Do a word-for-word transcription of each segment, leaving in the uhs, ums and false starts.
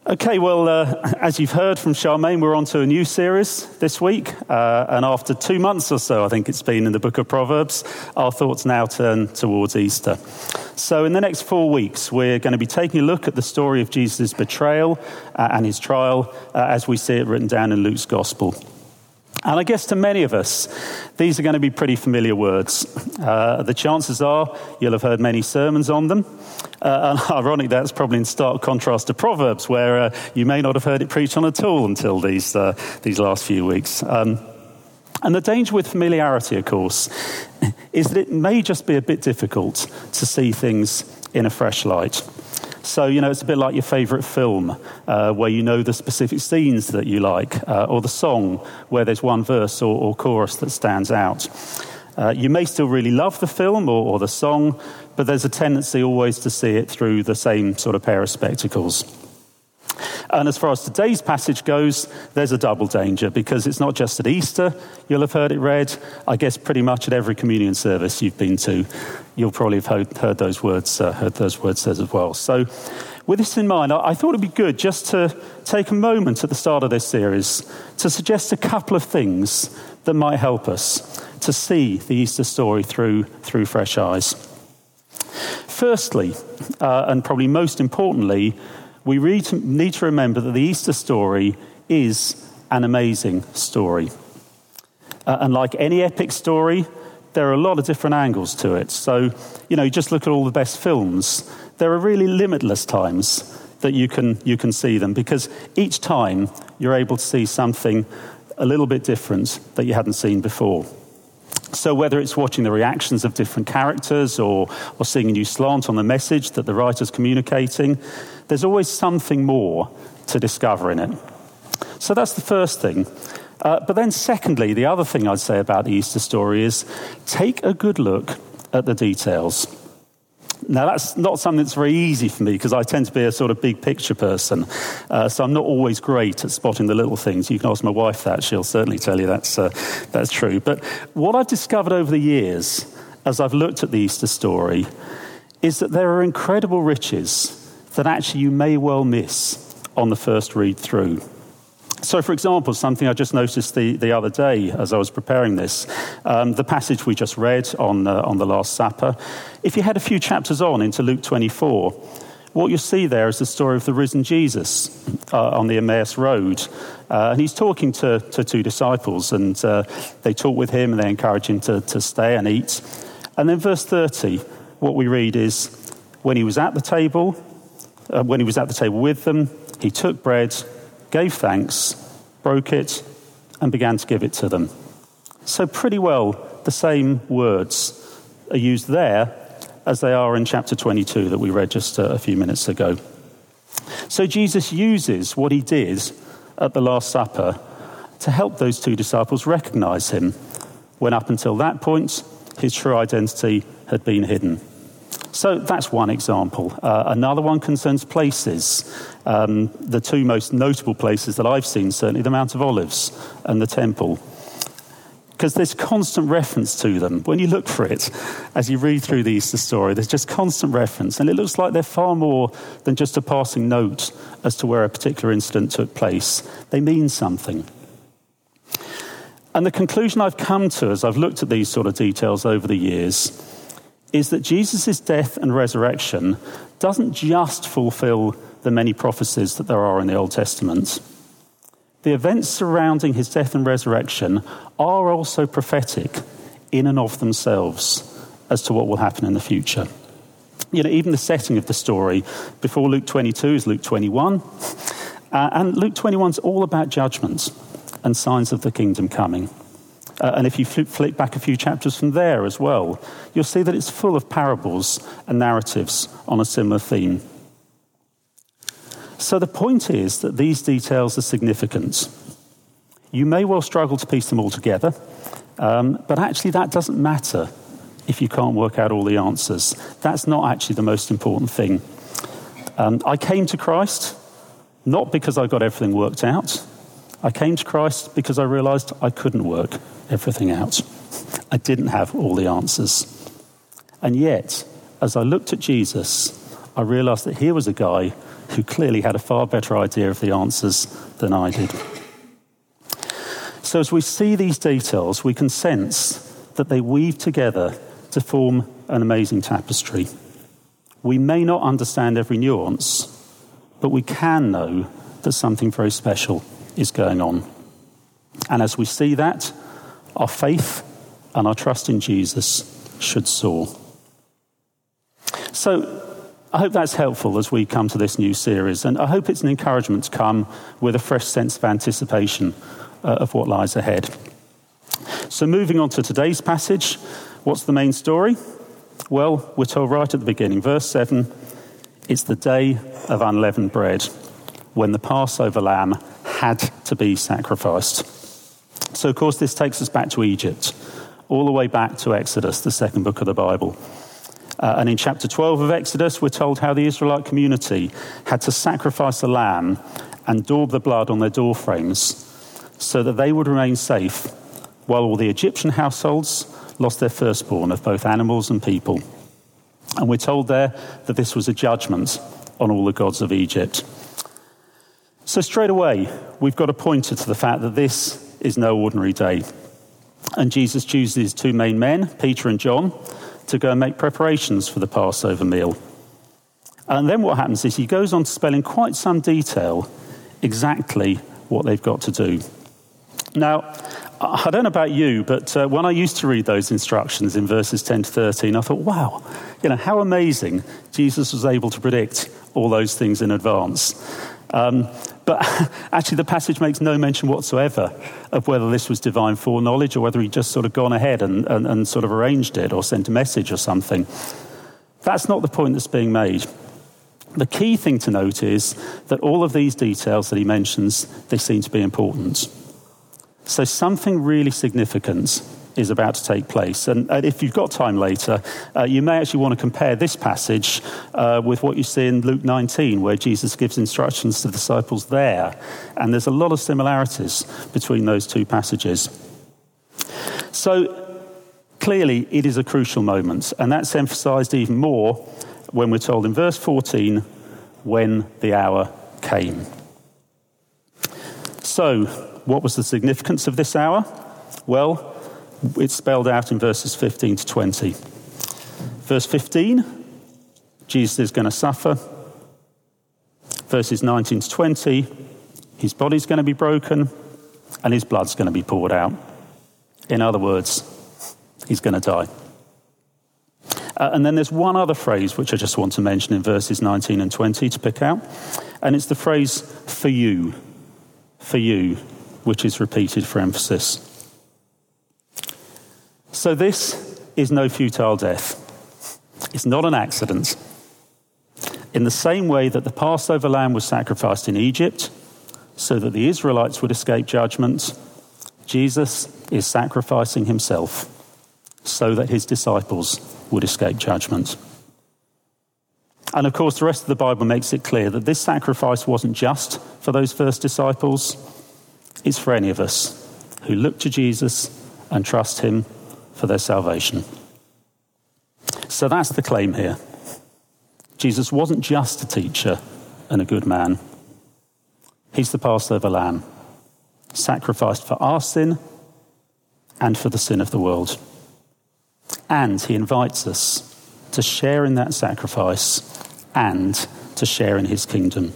Okay, well, uh, as you've heard from Charmaine, we're on to a new series this week. Uh, and after two months or so, I think it's been in the book of Proverbs, our thoughts now turn towards Easter. So in the next four weeks, we're going to be taking a look at the story of Jesus' betrayal uh, and his trial uh, as we see it written down in Luke's Gospel. And I guess to many of us, these are going to be pretty familiar words. Uh, the chances are you'll have heard many sermons on them. Uh, and ironic, that's probably in stark contrast to Proverbs, where uh, you may not have heard it preached on at all until these uh, these last few weeks. Um, and the danger with familiarity, of course, is that it may just be a bit difficult to see things in a fresh light. So, you know, it's a bit like your favourite film, uh, where you know the specific scenes that you like, uh, or the song where there's one verse or, or chorus that stands out. Uh, you may still really love the film or, or the song, but there's a tendency always to see it through the same sort of pair of spectacles. And as far as today's passage goes, there's a double danger, because it's not just at Easter you'll have heard it read. I guess pretty much at every communion service you've been to, you'll probably have heard, heard those words uh, heard those words said as well. So with this in mind, I, I thought it'd be good just to take a moment at the start of this series to suggest a couple of things that might help us to see the Easter story through through fresh eyes. Firstly, uh, and probably most importantly, we need to, need to remember that the Easter story is an amazing story. Uh, and like any epic story, there are a lot of different angles to it. So, you know, you just look at all the best films. There are really limitless times that you can you can see them, because each time you're able to see something a little bit different that you hadn't seen before. So whether it's watching the reactions of different characters or, or seeing a new slant on the message that the writer's communicating, there's always something more to discover in it. So that's the first thing. Uh, but then secondly, the other thing I'd say about the Easter story is take a good look at the details. Now, that's not something that's very easy for me, because I tend to be a sort of big picture person. Uh, so I'm not always great at spotting the little things. You can ask my wife that. She'll certainly tell you that's, uh, that's true. But what I've discovered over the years, as I've looked at the Easter story, is that there are incredible riches that actually you may well miss on the first read through. So, for example, something I just noticed the, the other day as I was preparing this, um, the passage we just read on, uh, on the Last Supper, if you head a few chapters on into Luke twenty-four, what you'll see there is the story of the risen Jesus uh, on the Emmaus Road. Uh, and he's talking to, to two disciples, and uh, they talk with him and they encourage him to, to stay and eat. And then verse thirty, what we read is, when he was at the table, uh, when he was at the table with them, he took bread, gave thanks, broke it, and began to give it to them. So pretty well the same words are used there as they are in chapter twenty-two that we read just a few minutes ago. So Jesus uses what he did at the Last Supper to help those two disciples recognize him, when up until that point, his true identity had been hidden. So that's one example. Uh, another one concerns places. Um, the two most notable places that I've seen, certainly the Mount of Olives and the Temple. Because there's constant reference to them. When you look for it, as you read through the Easter story, there's just constant reference. And it looks like they're far more than just a passing note as to where a particular incident took place. They mean something. And the conclusion I've come to as I've looked at these sort of details over the years is that Jesus' death and resurrection doesn't just fulfill the many prophecies that there are in the Old Testament. The events surrounding his death and resurrection are also prophetic in and of themselves as to what will happen in the future. You know, even the setting of the story before Luke twenty-two is Luke twenty-one. Uh, and Luke twenty-one is all about judgment and signs of the kingdom coming. Uh, and if you flip, flip back a few chapters from there as well, you'll see that it's full of parables and narratives on a similar theme. So the point is that these details are significant. You may well struggle to piece them all together, um, but actually that doesn't matter if you can't work out all the answers. That's not actually the most important thing. Um, I came to Christ not because I got everything worked out. I came to Christ because I realized I couldn't work everything out. I didn't have all the answers. And yet, as I looked at Jesus, I realized that here was a guy who clearly had a far better idea of the answers than I did. So as we see these details, we can sense that they weave together to form an amazing tapestry. We may not understand every nuance, but we can know that something very special is going on. And as we see that, our faith and our trust in Jesus should soar. So I hope that's helpful as we come to this new series, and I hope it's an encouragement to come with a fresh sense of anticipation uh, of what lies ahead. So moving on to today's passage, what's the main story? Well, we're told right at the beginning, verse seven, it's the day of unleavened bread, when the Passover lamb had to be sacrificed. So, of course, this takes us back to Egypt, all the way back to Exodus, the second book of the Bible. Uh, and in chapter twelve of Exodus, we're told how the Israelite community had to sacrifice a lamb and daub the blood on their door frames so that they would remain safe, while all the Egyptian households lost their firstborn of both animals and people. And we're told there that this was a judgment on all the gods of Egypt. So straight away, we've got a pointer to the fact that this is no ordinary day. And Jesus chooses two main men, Peter and John, to go and make preparations for the Passover meal. And then what happens is he goes on to spell in quite some detail exactly what they've got to do. Now, I don't know about you, but uh, when I used to read those instructions in verses ten to thirteen, I thought, wow, you know, how amazing Jesus was able to predict all those things in advance. Um, but actually the passage makes no mention whatsoever of whether this was divine foreknowledge or whether he'd just sort of gone ahead and, and, and sort of arranged it or sent a message or something. That's not the point that's being made. The key thing to note is that all of these details that he mentions, they seem to be important. So something really significant is about to take place. And if you've got time later, uh, you may actually want to compare this passage uh, with what you see in Luke nineteen, where Jesus gives instructions to the disciples there. And there's a lot of similarities between those two passages. So clearly it is a crucial moment, and that's emphasized even more when we're told in verse fourteen, when the hour came. So what was the significance of this hour? Well, it's spelled out in verses fifteen to twenty. Verse fifteen, Jesus is going to suffer. Verses nineteen to twenty, his body's going to be broken and his blood's going to be poured out. In other words, he's going to die. Uh, and then there's one other phrase which I just want to mention in verses nineteen and twenty to pick out. And it's the phrase, for you, for you, which is repeated for emphasis. So this is no futile death. It's not an accident. In the same way that the Passover lamb was sacrificed in Egypt so that the Israelites would escape judgment, Jesus is sacrificing himself so that his disciples would escape judgment. And of course, the rest of the Bible makes it clear that this sacrifice wasn't just for those first disciples. It's for any of us who look to Jesus and trust him for their salvation. So that's the claim here. Jesus wasn't just a teacher and a good man. He's the Passover lamb, sacrificed for our sin and for the sin of the world. And he invites us to share in that sacrifice and to share in his kingdom.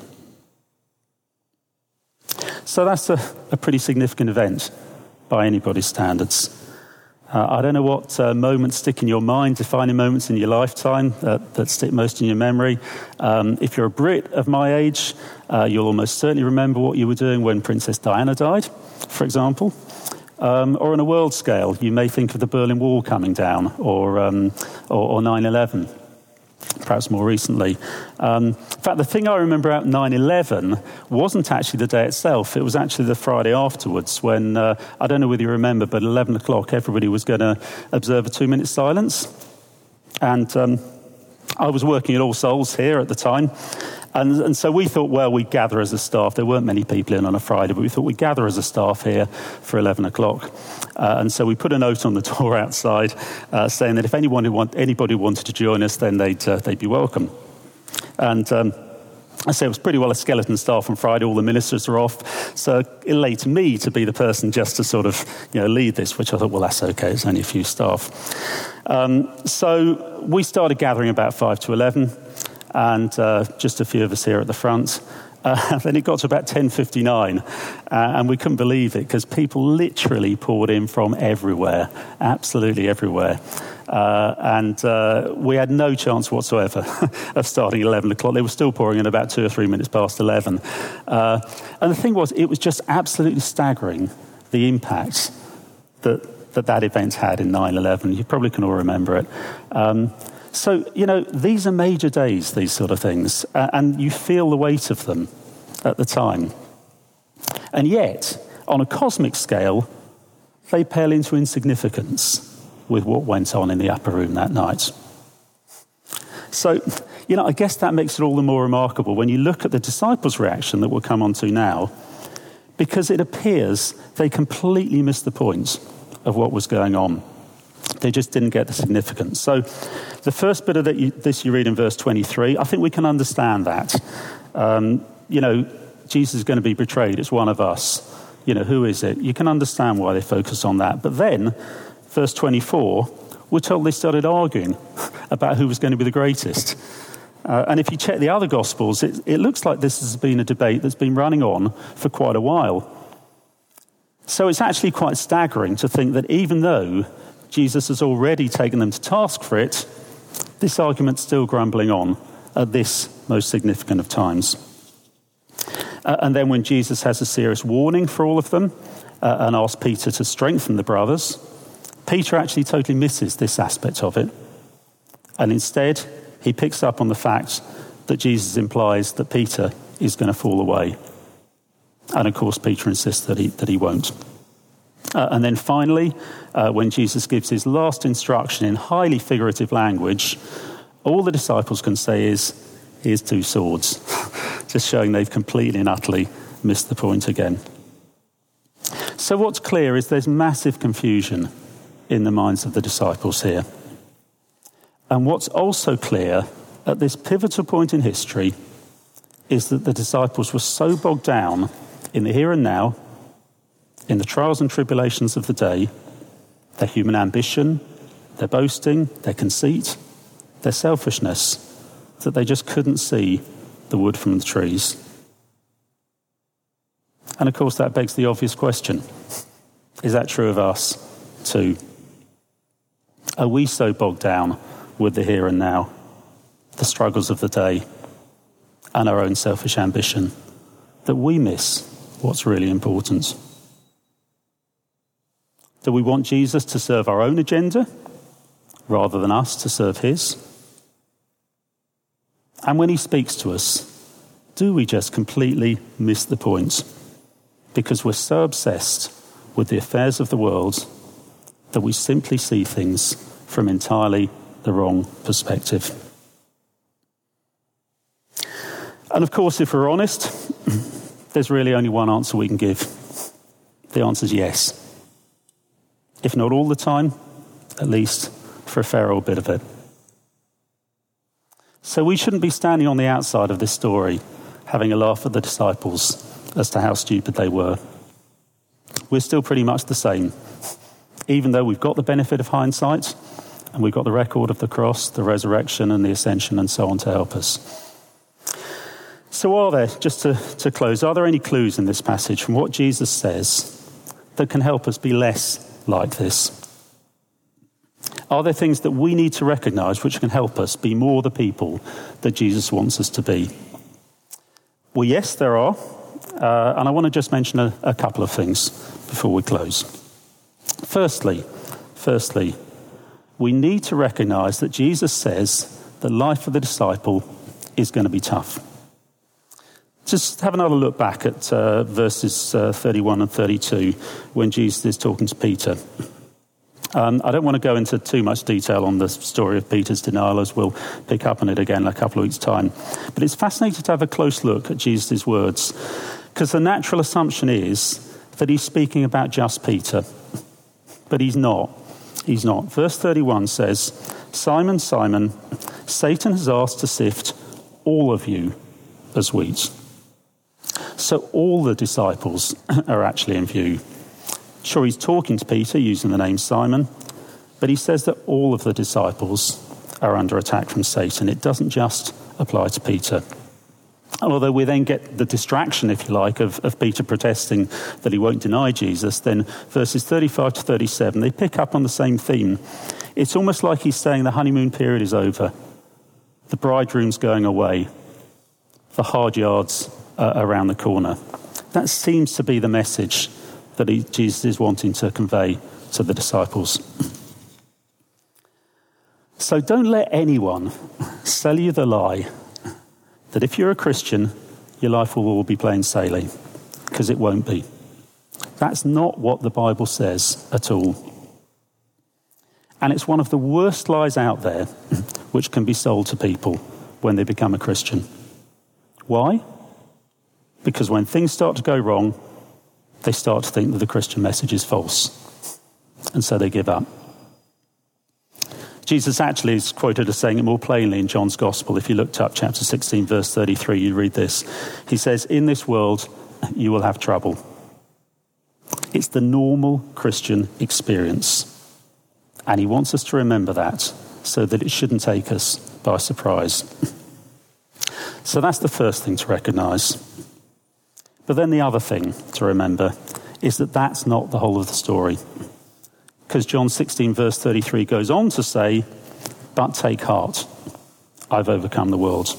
So that's a, a pretty significant event by anybody's standards. Uh, I don't know what uh, moments stick in your mind, defining moments in your lifetime that, that stick most in your memory. Um, if you're a Brit of my age, uh, you'll almost certainly remember what you were doing when Princess Diana died, for example. Um, or on a world scale, you may think of the Berlin Wall coming down, or um, or, or nine eleven, perhaps more recently. Um, in fact, the thing I remember about nine eleven wasn't actually the day itself. It was actually the Friday afterwards when, uh, I don't know whether you remember, but at eleven o'clock, everybody was going to observe a two-minute silence. And um, I was working at All Souls here at the time. And, and so we thought, well, we'd gather as a staff. There weren't many people in on a Friday, but we thought we'd gather as a staff here for eleven o'clock. Uh, and so we put a note on the door outside uh, saying that if anyone who want, anybody wanted to join us, then they'd, uh, they'd be welcome. And um, I say it was pretty well a skeleton staff on Friday. All the ministers are off. So it lay to me to be the person just to sort of, you know, lead this, which I thought, well, that's okay. It's only a few staff. Um, so we started gathering about five to eleven, and uh, just a few of us here at the front. Uh, then it got to about ten fifty-nine, uh, and we couldn't believe it because people literally poured in from everywhere, absolutely everywhere. Uh, and uh, we had no chance whatsoever of starting at eleven o'clock. They were still pouring in about two or three minutes past eleven. Uh, and the thing was, it was just absolutely staggering, the impact that that, that event had in nine eleven. You probably can all remember it. Um, so, you know, these are major days, these sort of things, uh, and you feel the weight of them at the time. And yet, on a cosmic scale, they pale into insignificance with what went on in the upper room that night. So, you know, I guess that makes it all the more remarkable when you look at the disciples' reaction that we'll come on to now, because it appears they completely missed the point of what was going on. They just didn't get the significance. So the first bit of that you, this you read in verse twenty-three, I think we can understand that. Um, you know, Jesus is going to be betrayed. It's one of us. You know, who is it? You can understand why they focus on that. But then, verse twenty-four, we're told they started arguing about who was going to be the greatest. Uh, and if you check the other Gospels, it, it looks like this has been a debate that's been running on for quite a while. So it's actually quite staggering to think that even though Jesus has already taken them to task for it, this argument's still grumbling on at this most significant of times. Uh, and then when Jesus has a serious warning for all of them uh, and asks Peter to strengthen the brothers, Peter actually totally misses this aspect of it. And instead, he picks up on the fact that Jesus implies that Peter is going to fall away. And of course, Peter insists that he, that he won't. Uh, and then finally, uh, when Jesus gives his last instruction in highly figurative language, all the disciples can say is, here's two swords, just showing they've completely and utterly missed the point again. So what's clear is there's massive confusion in the minds of the disciples here. And what's also clear at this pivotal point in history is that the disciples were so bogged down in the here and now, in the trials and tribulations of the day, their human ambition, their boasting, their conceit, their selfishness, that they just couldn't see the wood from the trees. And of course that begs the obvious question. Is that true of us too? Are we so bogged down with the here and now, the struggles of the day, and our own selfish ambition, that we miss what's really important? Do we want Jesus to serve our own agenda rather than us to serve his? And when he speaks to us, do we just completely miss the point because we're so obsessed with the affairs of the world that we simply see things from entirely the wrong perspective? And of course, if we're honest, there's really only one answer we can give. The answer is yes. If not all the time, at least for a fair old bit of it. So we shouldn't be standing on the outside of this story, having a laugh at the disciples as to how stupid they were. We're still pretty much the same, even though we've got the benefit of hindsight, and we've got the record of the cross, the resurrection, and the ascension, and so on to help us. So are there, just to, to close, are there any clues in this passage from what Jesus says that can help us be less like this? Are there things that we need to recognise which can help us be more the people that Jesus wants us to be? Well, yes, there are. Uh, and I want to just mention a, a couple of things before we close. Firstly, firstly, we need to recognise that Jesus says the life of the disciple is going to be tough. Just have another look back at uh, verses uh, thirty-one and thirty-two when Jesus is talking to Peter. Um, I don't want to go into too much detail on the story of Peter's denial, as we'll pick up on it again in a couple of weeks' time. But it's fascinating to have a close look at Jesus' words, because the natural assumption is that he's speaking about just Peter. But he's not. He's not. Verse thirty-one says, "Simon, Simon, Satan has asked to sift all of you as wheat. So all the disciples are actually in view. Sure, he's talking to Peter using the name Simon, but he says that all of the disciples are under attack from Satan. It doesn't just apply to Peter. Although we then get the distraction, if you like, of, of Peter protesting that he won't deny Jesus, then verses thirty-five to thirty-seven, they pick up on the same theme. It's almost like he's saying the honeymoon period is over. The bridegroom's going away. The hard yards are around the corner. That seems to be the message that he, Jesus is wanting to convey to the disciples. So don't let anyone sell you the lie that if you're a Christian, your life will all be plain sailing, because it won't be. That's not what the Bible says at all. And it's one of the worst lies out there which can be sold to people when they become a Christian. Why? Because when things start to go wrong, they start to think that the Christian message is false. And so they give up. Jesus actually is quoted as saying it more plainly in John's Gospel. If you looked up chapter sixteen, verse thirty-three, you read this. He says, "In this world, you will have trouble." It's the normal Christian experience. And he wants us to remember that so that it shouldn't take us by surprise. So that's the first thing to recognise. But then the other thing to remember is that that's not the whole of the story. Because John sixteen, verse thirty-three goes on to say, "But take heart, I've overcome the world."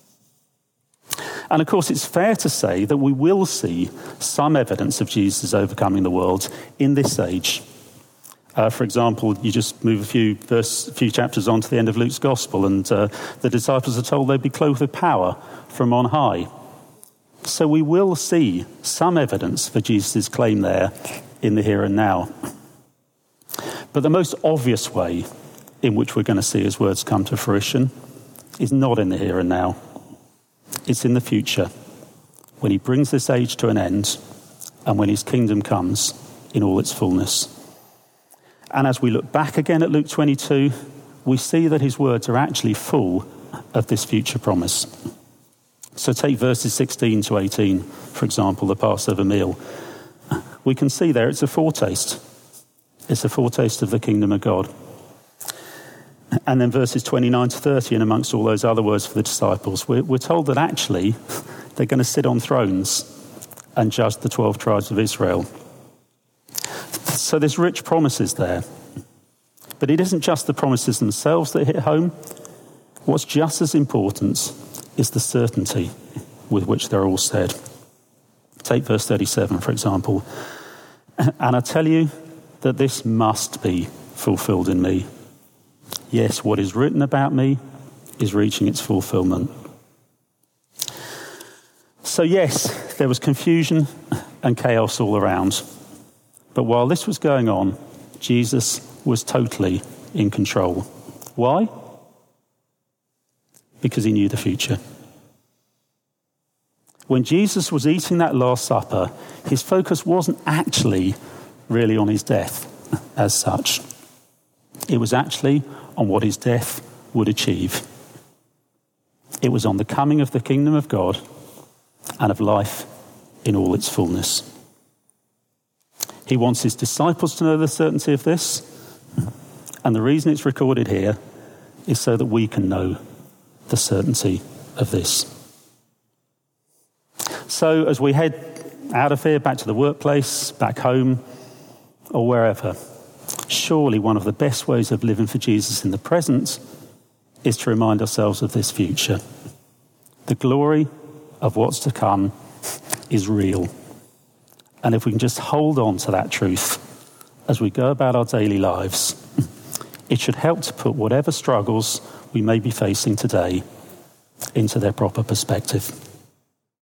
And of course, it's fair to say that we will see some evidence of Jesus overcoming the world in this age. Uh, for example, you just move a few verse, a few chapters on to the end of Luke's Gospel, and uh, the disciples are told they'd be clothed with power from on high. So we will see some evidence for Jesus' claim there in the here and now. But the most obvious way in which we're going to see his words come to fruition is not in the here and now. It's in the future, when he brings this age to an end and when his kingdom comes in all its fullness. And as we look back again at Luke twenty-two, we see that his words are actually full of this future promise. So take verses sixteen to eighteen, for example, the Passover meal. We can see there it's a foretaste. It's a foretaste of the kingdom of God. And then verses twenty-nine to thirty, and amongst all those other words for the disciples, we're, we're told that actually they're going to sit on thrones and judge the twelve tribes of Israel. So there's rich promises there. But it isn't just the promises themselves that hit home. What's just as important is the certainty with which they're all said. Take verse thirty-seven, for example. "And I tell you that this must be fulfilled in me. Yes, what is written about me is reaching its fulfillment." So yes, there was confusion and chaos all around. But while this was going on, Jesus was totally in control. Why? Because he knew the future. When Jesus was eating that Last Supper, his focus wasn't actually really on his death as such. It was actually on what his death would achieve. It was on the coming of the kingdom of God and of life in all its fullness. He wants his disciples to know the certainty of this, and the reason it's recorded here is so that we can know the certainty of this. So as we head out of here, back to the workplace, back home, or wherever, surely one of the best ways of living for Jesus in the present is to remind ourselves of this future. The glory of what's to come is real. And if we can just hold on to that truth as we go about our daily lives, it should help to put whatever struggles we may be facing today into their proper perspective.